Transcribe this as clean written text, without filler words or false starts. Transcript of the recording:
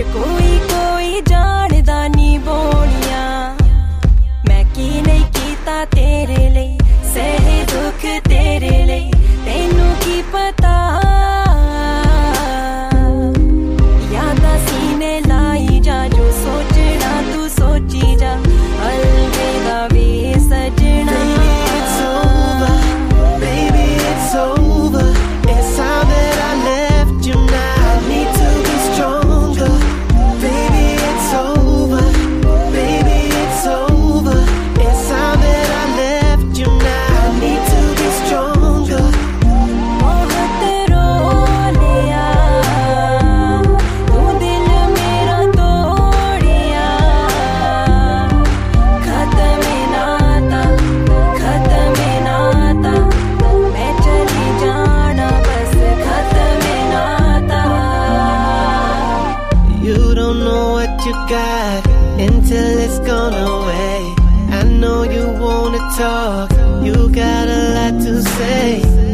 कोई कोई जानदा नी बोलिया मैं की नहीं कीता तेरे लिए सहे दुख तेरे लिए तेनू की पता यादा सीने लाई जा जो सोचना तू सोची जा अलविदा वे सजना Baby, it's over. It's time that I left you now. I need to be stronger. Baby, it's over. Baby, it's over. It's time that I left you now. I need to be stronger. बहुत रो लिया तू दिल मेरा तोड़िया खत्म नाता मैं चली जाना बस खत्म नाता You don't know what you got until it's gone away. I know you wanna talk, you got a lot to say.